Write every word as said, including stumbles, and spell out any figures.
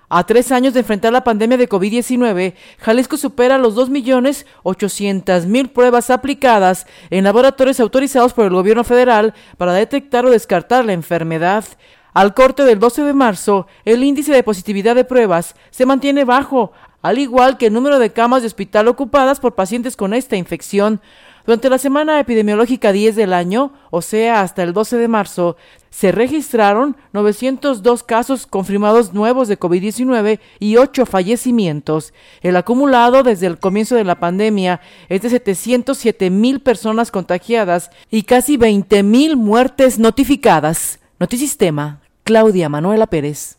A tres años de enfrentar la pandemia de COVID diecinueve, Jalisco supera los dos millones ochocientas mil pruebas aplicadas en laboratorios autorizados por el gobierno federal para detectar o descartar la enfermedad. Al corte del doce de marzo, el índice de positividad de pruebas se mantiene bajo, al igual que el número de camas de hospital ocupadas por pacientes con esta infección. Durante la semana epidemiológica diez del año, o sea, hasta el doce de marzo, se registraron novecientos dos casos confirmados nuevos de COVID diecinueve y ocho fallecimientos. El acumulado desde el comienzo de la pandemia es de setecientos siete mil personas contagiadas y casi veinte mil muertes notificadas. Notisistema, Claudia Manuela Pérez.